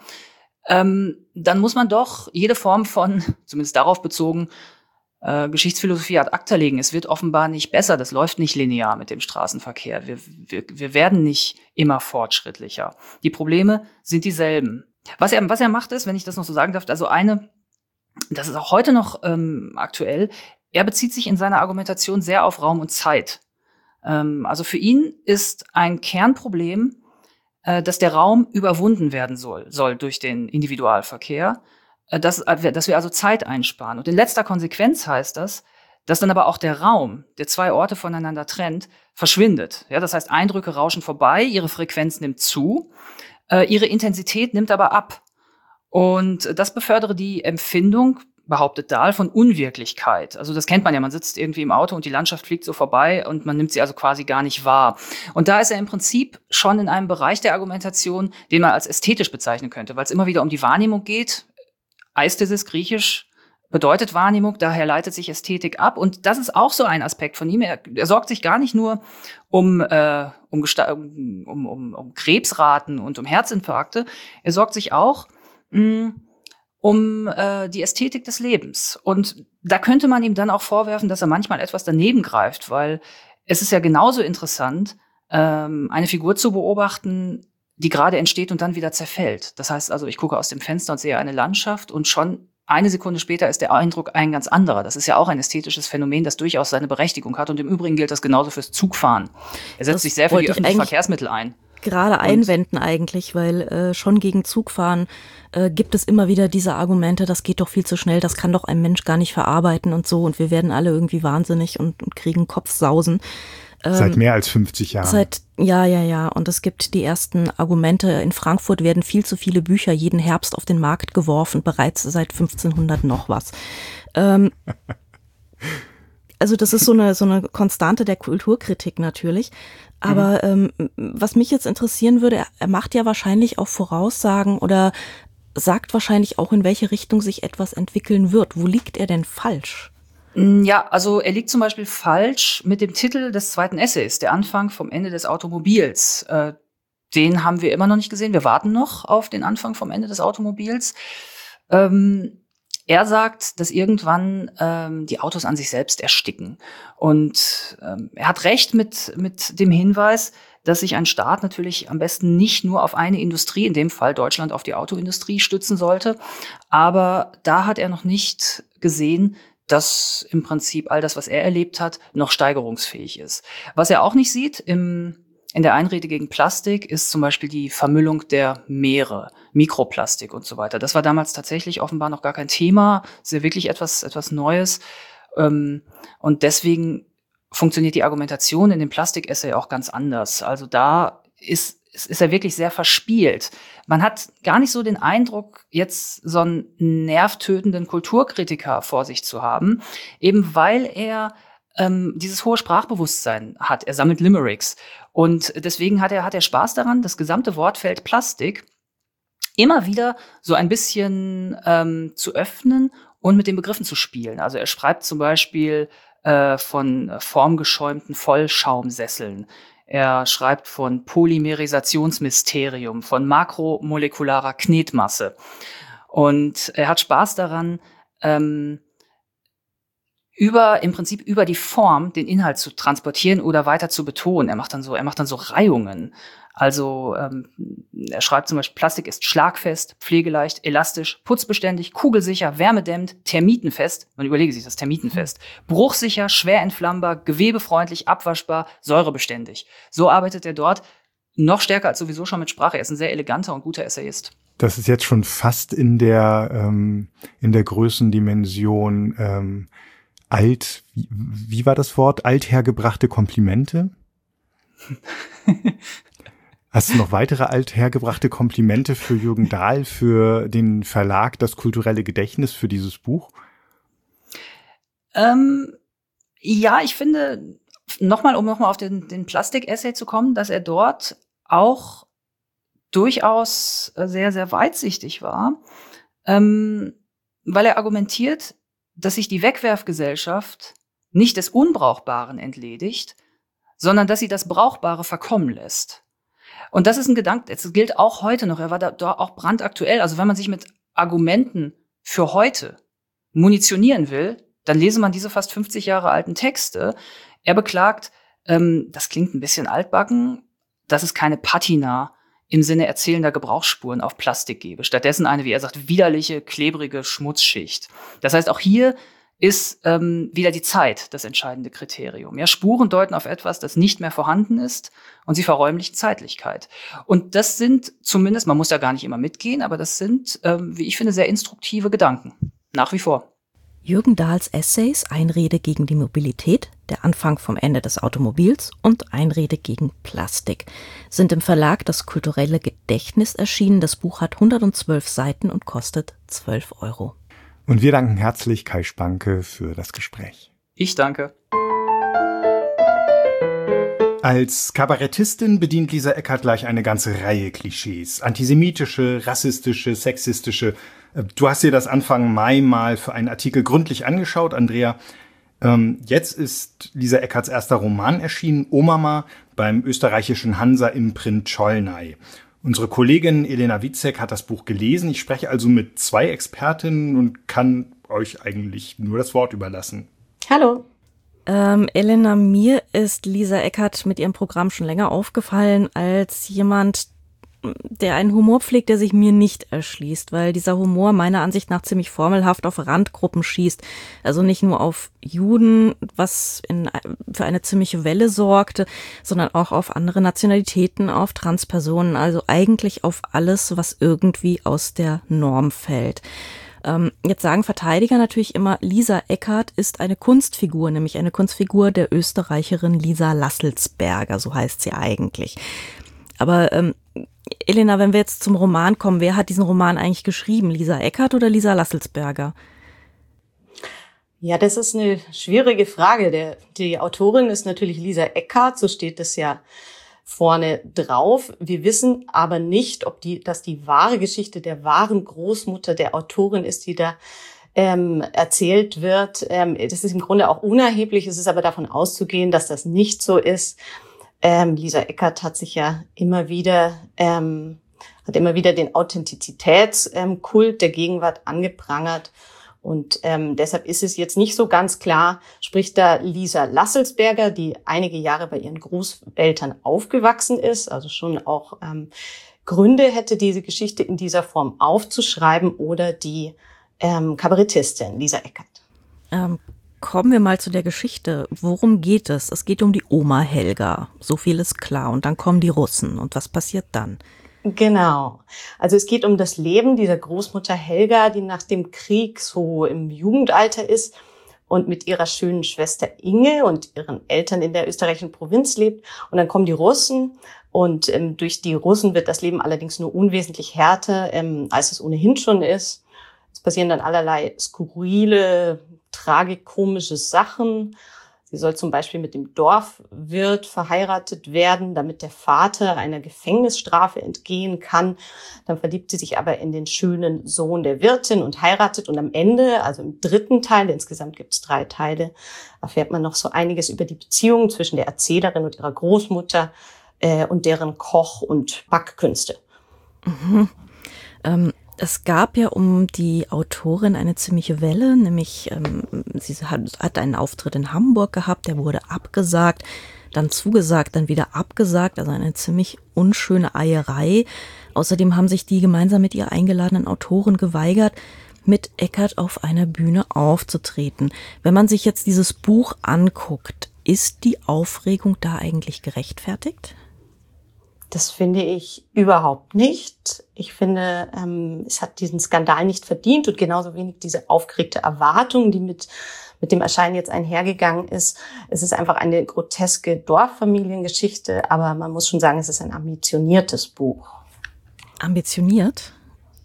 dann muss man doch jede Form von, zumindest darauf bezogen, Geschichtsphilosophie ad acta legen. Es wird offenbar nicht besser. Das läuft nicht linear mit dem Straßenverkehr. Wir werden nicht immer fortschrittlicher. Die Probleme sind dieselben. Was er macht ist, wenn ich das noch so sagen darf, also das ist auch heute noch aktuell, er bezieht sich in seiner Argumentation sehr auf Raum und Zeit. Also für ihn ist ein Kernproblem, dass der Raum überwunden werden soll durch den Individualverkehr. Dass wir also Zeit einsparen. Und in letzter Konsequenz heißt das, dass dann aber auch der Raum, der zwei Orte voneinander trennt, verschwindet. Ja, das heißt, Eindrücke rauschen vorbei, ihre Frequenz nimmt zu, ihre Intensität nimmt aber ab. Und das befördere die Empfindung, behauptet Dahl, von Unwirklichkeit. Also das kennt man ja, man sitzt irgendwie im Auto und die Landschaft fliegt so vorbei und man nimmt sie also quasi gar nicht wahr. Und da ist er im Prinzip schon in einem Bereich der Argumentation, den man als ästhetisch bezeichnen könnte, weil es immer wieder um die Wahrnehmung geht. Aesthesis, griechisch, bedeutet Wahrnehmung, daher leitet sich Ästhetik ab. Und das ist auch so ein Aspekt von ihm. Er sorgt sich gar nicht nur um Krebsraten und um Herzinfarkte. Er sorgt sich auch um die Ästhetik des Lebens. Und da könnte man ihm dann auch vorwerfen, dass er manchmal etwas daneben greift, weil es ist ja genauso interessant, eine Figur zu beobachten, die gerade entsteht und dann wieder zerfällt. Das heißt also, ich gucke aus dem Fenster und sehe eine Landschaft und schon eine Sekunde später ist der Eindruck ein ganz anderer. Das ist ja auch ein ästhetisches Phänomen, das durchaus seine Berechtigung hat. Und im Übrigen gilt das genauso fürs Zugfahren. Er setzt sich sehr für die öffentlichen Verkehrsmittel ein. gerade einwenden eigentlich, weil schon gegen Zugfahren gibt es immer wieder diese Argumente, das geht doch viel zu schnell, das kann doch ein Mensch gar nicht verarbeiten und so und wir werden alle irgendwie wahnsinnig und kriegen Kopfsausen. Seit mehr als 50 Jahren. Ja. Und es gibt die ersten Argumente. In Frankfurt werden viel zu viele Bücher jeden Herbst auf den Markt geworfen, bereits seit 1500 noch was. Also das ist so eine Konstante der Kulturkritik natürlich. Aber was mich jetzt interessieren würde, er macht ja wahrscheinlich auch Voraussagen oder sagt wahrscheinlich auch, in welche Richtung sich etwas entwickeln wird. Wo liegt er denn falsch? Ja, also er liegt zum Beispiel falsch mit dem Titel des zweiten Essays, der Anfang vom Ende des Automobils. Den haben wir immer noch nicht gesehen. Wir warten noch auf den Anfang vom Ende des Automobils. Er sagt, dass irgendwann die Autos an sich selbst ersticken. Und er hat recht mit dem Hinweis, dass sich ein Staat natürlich am besten nicht nur auf eine Industrie, in dem Fall Deutschland auf die Autoindustrie, stützen sollte. Aber da hat er noch nicht gesehen, dass im Prinzip all das, was er erlebt hat, noch steigerungsfähig ist. Was er auch nicht sieht in der Einrede gegen Plastik ist zum Beispiel die Vermüllung der Meere, Mikroplastik und so weiter. Das war damals tatsächlich offenbar noch gar kein Thema. Das ist ja wirklich etwas Neues. Und deswegen funktioniert die Argumentation in dem Plastik-Essay auch ganz anders. Also da ist er wirklich sehr verspielt. Man hat gar nicht so den Eindruck, jetzt so einen nervtötenden Kulturkritiker vor sich zu haben, eben weil er dieses hohe Sprachbewusstsein hat. Er sammelt Limericks. Und deswegen hat er Spaß daran, das gesamte Wortfeld Plastik immer wieder so ein bisschen zu öffnen und mit den Begriffen zu spielen. Also er schreibt zum Beispiel von formgeschäumten Vollschaumsesseln. Er schreibt von Polymerisationsmysterium, von makromolekularer Knetmasse. Und er hat Spaß daran, im Prinzip über die Form den Inhalt zu transportieren oder weiter zu betonen. Er macht dann so Reihungen. Also er schreibt zum Beispiel, Plastik ist schlagfest, pflegeleicht, elastisch, putzbeständig, kugelsicher, wärmedämmend, termitenfest. Man überlege sich das, termitenfest. Bruchsicher, schwer entflammbar, gewebefreundlich, abwaschbar, säurebeständig. So arbeitet er dort noch stärker als sowieso schon mit Sprache. Er ist ein sehr eleganter und guter Essayist. Das ist jetzt schon fast in der Größendimension wie war das Wort? Althergebrachte Komplimente? Hast du noch weitere althergebrachte Komplimente für Jürgen Dahl, für den Verlag Das kulturelle Gedächtnis, für dieses Buch? Ja, ich finde, um nochmal auf den Plastik-Essay zu kommen, dass er dort auch durchaus sehr, sehr weitsichtig war, weil er argumentiert, dass sich die Wegwerfgesellschaft nicht des Unbrauchbaren entledigt, sondern dass sie das Brauchbare verkommen lässt. Und das ist ein Gedanke, das gilt auch heute noch, er war da auch brandaktuell. Also wenn man sich mit Argumenten für heute munitionieren will, dann lese man diese fast 50 Jahre alten Texte. Er beklagt, das klingt ein bisschen altbacken, dass es keine Patina im Sinne erzählender Gebrauchsspuren auf Plastik gebe. Stattdessen eine, wie er sagt, widerliche, klebrige Schmutzschicht. Das heißt, auch hier ist wieder die Zeit das entscheidende Kriterium. Ja, Spuren deuten auf etwas, das nicht mehr vorhanden ist, und sie verräumlichen Zeitlichkeit. Und das sind zumindest, man muss ja gar nicht immer mitgehen, aber das sind, wie ich finde, sehr instruktive Gedanken. Nach wie vor. Jürgen Dahls Essays Einrede gegen die Mobilität, der Anfang vom Ende des Automobils und Einrede gegen Plastik sind im Verlag Das kulturelle Gedächtnis erschienen. Das Buch hat 112 Seiten und kostet 12 €. Und wir danken herzlich Kai Spanke für das Gespräch. Ich danke. Als Kabarettistin bedient Lisa Eckert gleich eine ganze Reihe Klischees. Antisemitische, rassistische, sexistische. Du hast dir das Anfang Mai mal für einen Artikel gründlich angeschaut, Andrea. Jetzt ist Lisa Eckerts erster Roman erschienen, Omama, beim österreichischen Hansa-Imprint Cholnay. Unsere Kollegin Elena Witzek hat das Buch gelesen. Ich spreche also mit 2 Expertinnen und kann euch eigentlich nur das Wort überlassen. Hallo. Elena, mir ist Lisa Eckert mit ihrem Programm schon länger aufgefallen als jemand, der einen Humor pflegt, der sich mir nicht erschließt, weil dieser Humor meiner Ansicht nach ziemlich formelhaft auf Randgruppen schießt. Also nicht nur auf Juden, was für eine ziemliche Welle sorgte, sondern auch auf andere Nationalitäten, auf Transpersonen, also eigentlich auf alles, was irgendwie aus der Norm fällt. Jetzt sagen Verteidiger natürlich immer, Lisa Eckert ist eine Kunstfigur, nämlich eine Kunstfigur der Österreicherin Lisa Lasselsberger, so heißt sie eigentlich. Aber Elena, wenn wir jetzt zum Roman kommen, wer hat diesen Roman eigentlich geschrieben? Lisa Eckert oder Lisa Lasselsberger? Ja, das ist eine schwierige Frage. Die Autorin ist natürlich Lisa Eckert, so steht es ja vorne drauf. Wir wissen aber nicht, dass die wahre Geschichte der wahren Großmutter der Autorin ist, die da erzählt wird. Das ist im Grunde auch unerheblich. Es ist aber davon auszugehen, dass das nicht so ist. Lisa Eckert hat sich ja immer wieder den Authentizitätskult der Gegenwart angeprangert. Und deshalb ist es jetzt nicht so ganz klar, spricht da Lisa Lasselsberger, die einige Jahre bei ihren Großeltern aufgewachsen ist, also schon auch Gründe hätte, diese Geschichte in dieser Form aufzuschreiben, oder die Kabarettistin Lisa Eckert. Kommen wir mal zu der Geschichte. Worum geht es? Es geht um die Oma Helga. So viel ist klar. Und dann kommen die Russen. Und was passiert dann? Genau. Also es geht um das Leben dieser Großmutter Helga, die nach dem Krieg so im Jugendalter ist und mit ihrer schönen Schwester Inge und ihren Eltern in der österreichischen Provinz lebt. Und dann kommen die Russen und durch die Russen wird das Leben allerdings nur unwesentlich härter, als es ohnehin schon ist. Es passieren dann allerlei skurrile, tragikomische Sachen. Sie soll zum Beispiel mit dem Dorfwirt verheiratet werden, damit der Vater einer Gefängnisstrafe entgehen kann. Dann verliebt sie sich aber in den schönen Sohn der Wirtin und heiratet. Und am Ende, also im 3. Teil, insgesamt gibt es 3 Teile, erfährt man noch so einiges über die Beziehung zwischen der Erzählerin und ihrer Großmutter und deren Koch- und Backkünste. Mhm. Es gab ja um die Autorin eine ziemliche Welle, nämlich sie hat einen Auftritt in Hamburg gehabt, der wurde abgesagt, dann zugesagt, dann wieder abgesagt, also eine ziemlich unschöne Eierei. Außerdem haben sich die gemeinsam mit ihr eingeladenen Autoren geweigert, mit Eckert auf einer Bühne aufzutreten. Wenn man sich jetzt dieses Buch anguckt, ist die Aufregung da eigentlich gerechtfertigt? Das finde ich überhaupt nicht. Ich finde, es hat diesen Skandal nicht verdient und genauso wenig diese aufgeregte Erwartung, die mit dem Erscheinen jetzt einhergegangen ist. Es ist einfach eine groteske Dorffamiliengeschichte, aber man muss schon sagen, es ist ein ambitioniertes Buch. Ambitioniert?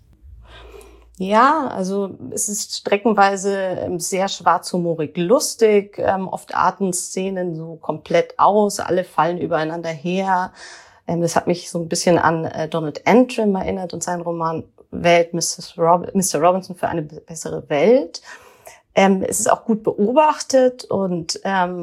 Ja, also es ist streckenweise sehr schwarzhumorig lustig. Oft arten Szenen so komplett aus, alle fallen übereinander her. Das hat mich so ein bisschen an Donald Antrim erinnert und seinen Roman Welt, Mr. Robinson für eine bessere Welt. Es ist auch gut beobachtet und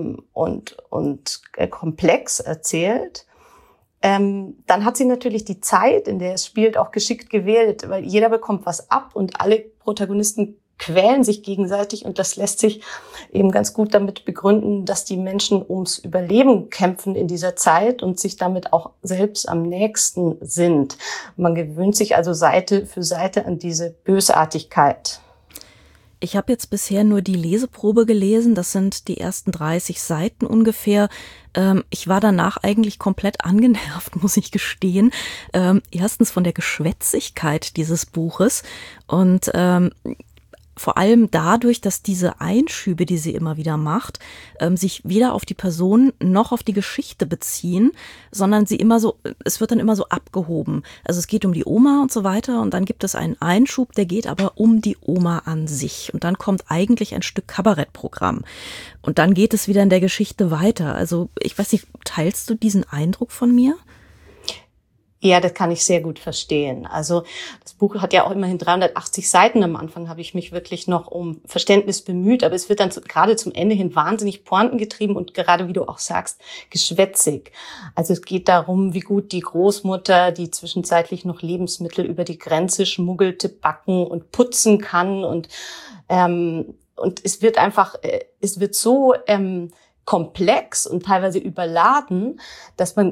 komplex erzählt. Dann hat sie natürlich die Zeit, in der es spielt, auch geschickt gewählt, weil jeder bekommt was ab und alle Protagonisten quälen sich gegenseitig und das lässt sich eben ganz gut damit begründen, dass die Menschen ums Überleben kämpfen in dieser Zeit und sich damit auch selbst am nächsten sind. Man gewöhnt sich also Seite für Seite an diese Bösartigkeit. Ich habe jetzt bisher nur die Leseprobe gelesen, das sind die ersten 30 Seiten ungefähr. Ich war danach eigentlich komplett angenervt, muss ich gestehen. Erstens von der Geschwätzigkeit dieses Buches und vor allem dadurch, dass diese Einschübe, die sie immer wieder macht, sich weder auf die Person noch auf die Geschichte beziehen, sondern es wird dann immer so abgehoben. Also es geht um die Oma und so weiter und dann gibt es einen Einschub, der geht aber um die Oma an sich. Und dann kommt eigentlich ein Stück Kabarettprogramm. Und dann geht es wieder in der Geschichte weiter. Also ich weiß nicht, teilst du diesen Eindruck von mir? Ja, das kann ich sehr gut verstehen. Also das Buch hat ja auch immerhin 380 Seiten. Am Anfang habe ich mich wirklich noch um Verständnis bemüht, aber es wird dann gerade zum Ende hin wahnsinnig pointengetrieben und gerade, wie du auch sagst, geschwätzig. Also es geht darum, wie gut die Großmutter, die zwischenzeitlich noch Lebensmittel über die Grenze schmuggelte, backen und putzen kann und es wird so komplex und teilweise überladen, dass man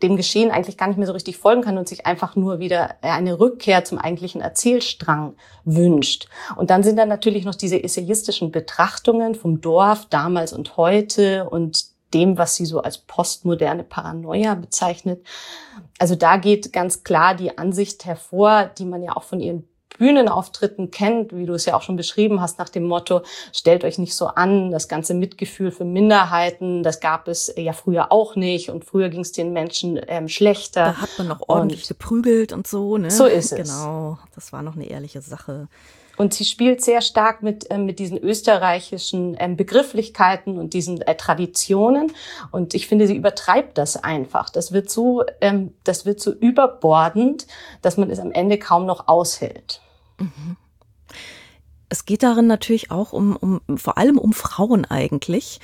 dem Geschehen eigentlich gar nicht mehr so richtig folgen kann und sich einfach nur wieder eine Rückkehr zum eigentlichen Erzählstrang wünscht. Und dann sind da natürlich noch diese essayistischen Betrachtungen vom Dorf damals und heute und dem, was sie so als postmoderne Paranoia bezeichnet. Also da geht ganz klar die Ansicht hervor, die man ja auch von ihren Bühnenauftritten kennt, wie du es ja auch schon beschrieben hast, nach dem Motto, stellt euch nicht so an, das ganze Mitgefühl für Minderheiten, das gab es ja früher auch nicht und früher ging es den Menschen schlechter. Da hat man noch ordentlich geprügelt und so, ne? So ist es. Genau, das war noch eine ehrliche Sache. Und sie spielt sehr stark mit diesen österreichischen Begrifflichkeiten und diesen Traditionen. Und ich finde, sie übertreibt das einfach. Das wird so überbordend, dass man es am Ende kaum noch aushält. Mhm. Es geht darin natürlich auch vor allem um Frauen eigentlich.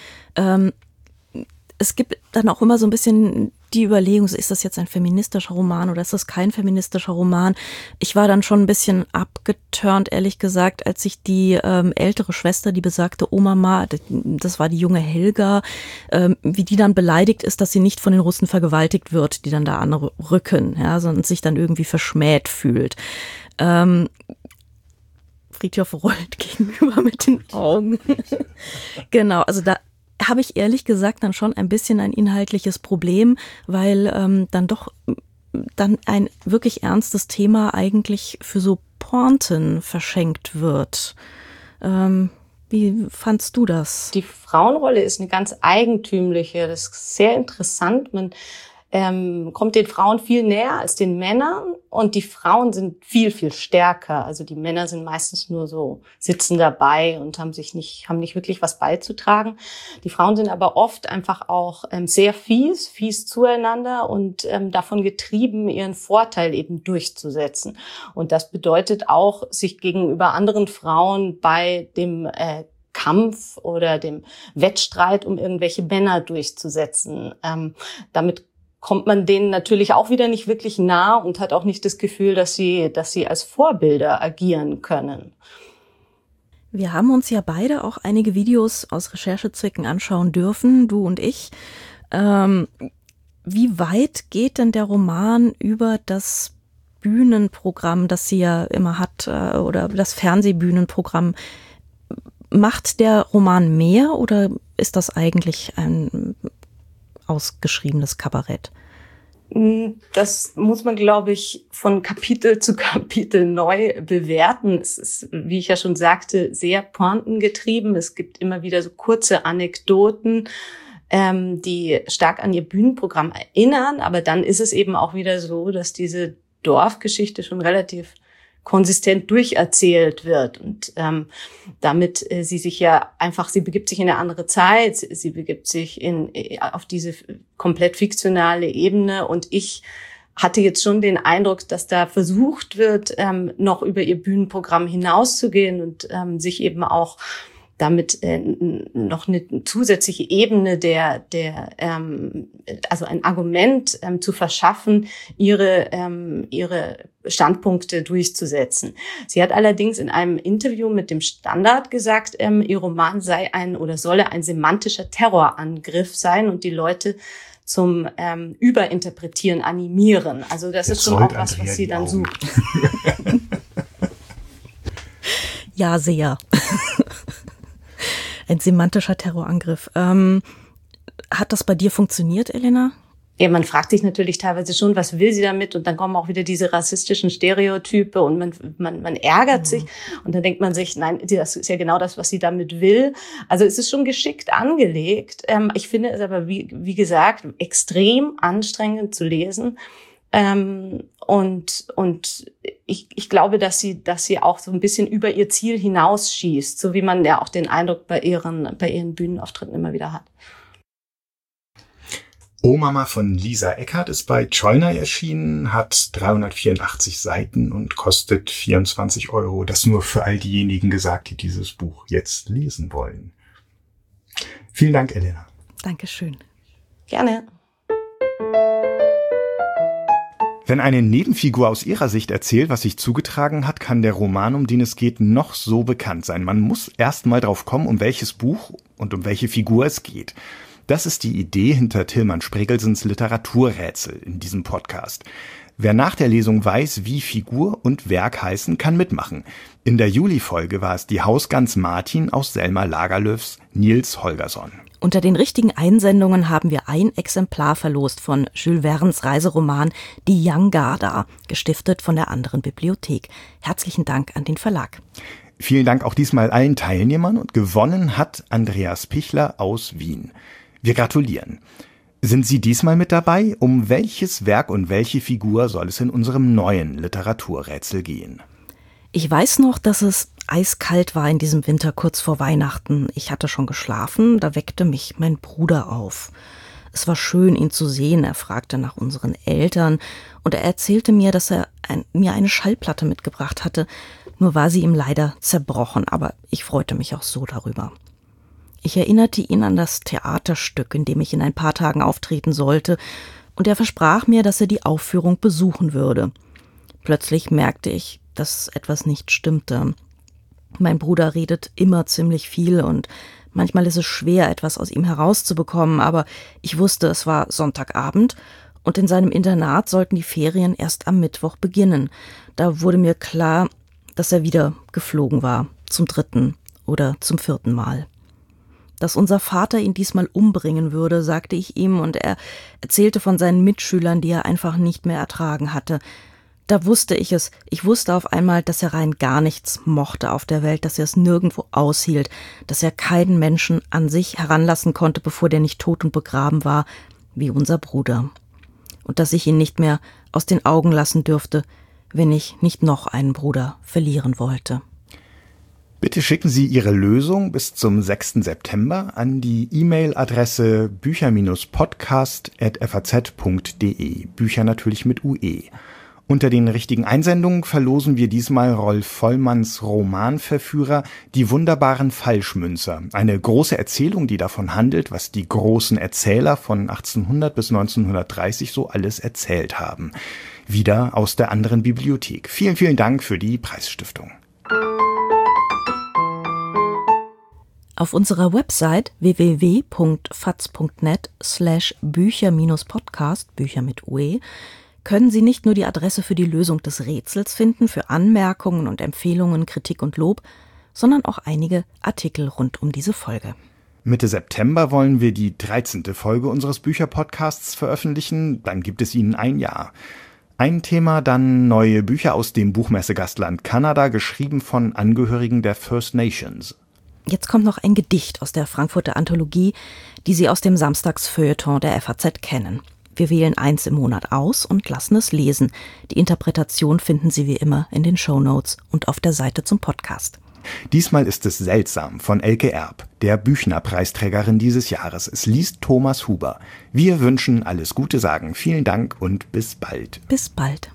Es gibt dann auch immer so ein bisschen die Überlegung, ist das jetzt ein feministischer Roman oder ist das kein feministischer Roman? Ich war dann schon ein bisschen abgeturnt, ehrlich gesagt, als ich die ältere Schwester, die besagte Oma, das war die junge Helga, wie die dann beleidigt ist, dass sie nicht von den Russen vergewaltigt wird, die dann da anrücken, ja, sondern sich dann irgendwie verschmäht fühlt. Frithjof rollt gegenüber mit den Augen. Genau, also da habe ich ehrlich gesagt dann schon ein bisschen ein inhaltliches Problem, weil dann ein wirklich ernstes Thema eigentlich für so Pointen verschenkt wird. Wie fandst du das? Die Frauenrolle ist eine ganz eigentümliche, das ist sehr interessant. Man kommt den Frauen viel näher als den Männern und die Frauen sind viel, viel stärker. Also die Männer sind meistens nur so, sitzen dabei und haben nicht wirklich was beizutragen. Die Frauen sind aber oft einfach auch sehr fies zueinander und davon getrieben, ihren Vorteil eben durchzusetzen. Und das bedeutet auch, sich gegenüber anderen Frauen bei dem Kampf oder dem Wettstreit um irgendwelche Männer durchzusetzen. Damit kommt man denen natürlich auch wieder nicht wirklich nah und hat auch nicht das Gefühl, dass sie als Vorbilder agieren können. Wir haben uns ja beide auch einige Videos aus Recherchezwecken anschauen dürfen, du und ich. Wie weit geht denn der Roman über das Bühnenprogramm, das sie ja immer hat, oder das Fernsehbühnenprogramm? Macht der Roman mehr oder ist das eigentlich ein ausgeschriebenes Kabarett? Das muss man, glaube ich, von Kapitel zu Kapitel neu bewerten. Es ist, wie ich ja schon sagte, sehr pointengetrieben. Es gibt immer wieder so kurze Anekdoten, die stark an ihr Bühnenprogramm erinnern. Aber dann ist es eben auch wieder so, dass diese Dorfgeschichte schon relativ konsistent durcherzählt wird und damit sie begibt sich in eine andere Zeit, sie begibt sich auf diese komplett fiktionale Ebene und ich hatte jetzt schon den Eindruck, dass da versucht wird, noch über ihr Bühnenprogramm hinauszugehen und sich eben auch damit noch eine zusätzliche Ebene also ein Argument zu verschaffen, ihre Standpunkte durchzusetzen. Sie hat allerdings in einem Interview mit dem Standard gesagt, ihr Roman solle ein semantischer Terrorangriff sein und die Leute zum Überinterpretieren animieren. Also das ist schon auch was sie dann sucht. Ja, sehr. Ein semantischer Terrorangriff. Hat das bei dir funktioniert, Elena? Ja, man fragt sich natürlich teilweise schon, was will sie damit? Und dann kommen auch wieder diese rassistischen Stereotype und man ärgert sich. Und dann denkt man sich, nein, das ist ja genau das, was sie damit will. Also es ist schon geschickt angelegt. Ich finde es aber, wie gesagt, extrem anstrengend zu lesen. Und ich glaube, dass sie auch so ein bisschen über ihr Ziel hinausschießt, so wie man ja auch den Eindruck bei ihren Bühnenauftritten immer wieder hat. Oh Mama von Lisa Eckhardt ist bei Czollner erschienen, hat 384 Seiten und kostet 24 €. Das nur für all diejenigen gesagt, die dieses Buch jetzt lesen wollen. Vielen Dank, Elena. Dankeschön. Gerne. Wenn eine Nebenfigur aus ihrer Sicht erzählt, was sich zugetragen hat, kann der Roman, um den es geht, noch so bekannt sein. Man muss erst mal drauf kommen, um welches Buch und um welche Figur es geht. Das ist die Idee hinter Tilman Spregelsens Literaturrätsel in diesem Podcast. Wer nach der Lesung weiß, wie Figur und Werk heißen, kann mitmachen. In der Juli-Folge war es die Hausgans Martin aus Selma Lagerlöfs Nils Holgersson. Unter den richtigen Einsendungen haben wir ein Exemplar verlost von Jules Verne's Reiseroman Die Jangada, gestiftet von der anderen Bibliothek. Herzlichen Dank an den Verlag. Vielen Dank auch diesmal allen Teilnehmern und gewonnen hat Andreas Pichler aus Wien. Wir gratulieren. Sind Sie diesmal mit dabei? Um welches Werk und welche Figur soll es in unserem neuen Literaturrätsel gehen? Ich weiß noch, dass es eiskalt war in diesem Winter kurz vor Weihnachten. Ich hatte schon geschlafen, da weckte mich mein Bruder auf. Es war schön, ihn zu sehen. Er fragte nach unseren Eltern und er erzählte mir, dass er mir eine Schallplatte mitgebracht hatte. Nur war sie ihm leider zerbrochen, aber ich freute mich auch so darüber. Ich erinnerte ihn an das Theaterstück, in dem ich in ein paar Tagen auftreten sollte, und er versprach mir, dass er die Aufführung besuchen würde. Plötzlich merkte ich, dass etwas nicht stimmte. Mein Bruder redet immer ziemlich viel und manchmal ist es schwer, etwas aus ihm herauszubekommen, aber ich wusste, es war Sonntagabend und in seinem Internat sollten die Ferien erst am Mittwoch beginnen. Da wurde mir klar, dass er wieder geflogen war, zum 3. oder zum 4. Mal. Dass unser Vater ihn diesmal umbringen würde, sagte ich ihm, und er erzählte von seinen Mitschülern, die er einfach nicht mehr ertragen hatte. Da wusste ich es. Ich wusste auf einmal, dass er rein gar nichts mochte auf der Welt, dass er es nirgendwo aushielt, dass er keinen Menschen an sich heranlassen konnte, bevor der nicht tot und begraben war, wie unser Bruder. Und dass ich ihn nicht mehr aus den Augen lassen dürfte, wenn ich nicht noch einen Bruder verlieren wollte. Bitte schicken Sie Ihre Lösung bis zum 6. September an die E-Mail-Adresse bücher-podcast@faz.de. Bücher natürlich mit UE. Unter den richtigen Einsendungen verlosen wir diesmal Rolf Vollmanns Romanverführer Die wunderbaren Falschmünzer. Eine große Erzählung, die davon handelt, was die großen Erzähler von 1800 bis 1930 so alles erzählt haben. Wieder aus der anderen Bibliothek. Vielen, vielen Dank für die Preisstiftung. Auf unserer Website www.faz.net/bücher-podcast, Bücher mit UE, können Sie nicht nur die Adresse für die Lösung des Rätsels finden, für Anmerkungen und Empfehlungen, Kritik und Lob, sondern auch einige Artikel rund um diese Folge. Mitte September wollen wir die 13. Folge unseres Bücherpodcasts veröffentlichen, dann gibt es Ihnen ein Jahr. Ein Thema, dann neue Bücher aus dem Buchmessegastland Kanada, geschrieben von Angehörigen der First Nations. Jetzt kommt noch ein Gedicht aus der Frankfurter Anthologie, die Sie aus dem Samstagsfeuilleton der FAZ kennen. Wir wählen eins im Monat aus und lassen es lesen. Die Interpretation finden Sie wie immer in den Shownotes und auf der Seite zum Podcast. Diesmal ist es Seltsam von Elke Erb, der Büchner-Preisträgerin dieses Jahres. Es liest Thomas Huber. Wir wünschen alles Gute, sagen vielen Dank und bis bald. Bis bald.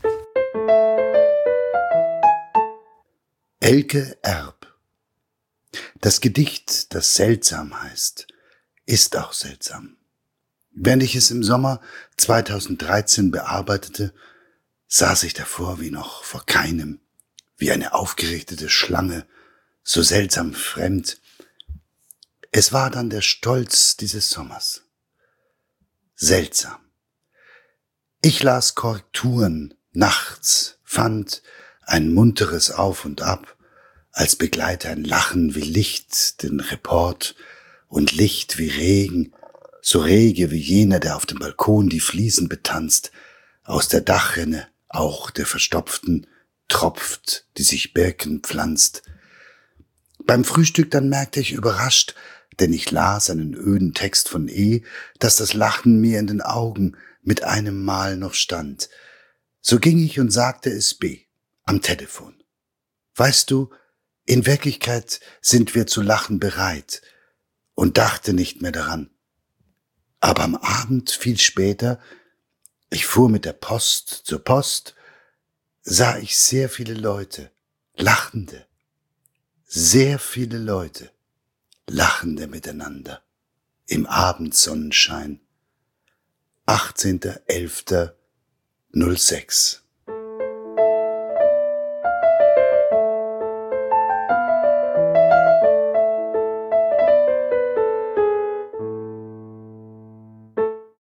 Elke Erb. Das Gedicht, das Seltsam heißt, ist auch seltsam. Während ich es im Sommer 2013 bearbeitete, saß ich davor wie noch vor keinem, wie eine aufgerichtete Schlange, so seltsam fremd. Es war dann der Stolz dieses Sommers. Seltsam. Ich las Korrekturen nachts, fand ein munteres Auf und Ab, als Begleiter ein Lachen wie Licht, den Report, und Licht wie Regen, so rege wie jener, der auf dem Balkon die Fliesen betanzt, aus der Dachrinne, auch der verstopften, tropft, die sich Birken pflanzt. Beim Frühstück dann merkte ich überrascht, denn ich las einen öden Text von E., dass das Lachen mir in den Augen mit einem Mal noch stand. So ging ich und sagte es B. am Telefon. Weißt du, in Wirklichkeit sind wir zu lachen bereit, und dachte nicht mehr daran. Aber am Abend, viel später, ich fuhr mit der Post zur Post, sah ich sehr viele Leute, Lachende, sehr viele Leute, Lachende miteinander, im Abendsonnenschein, 18.11.06.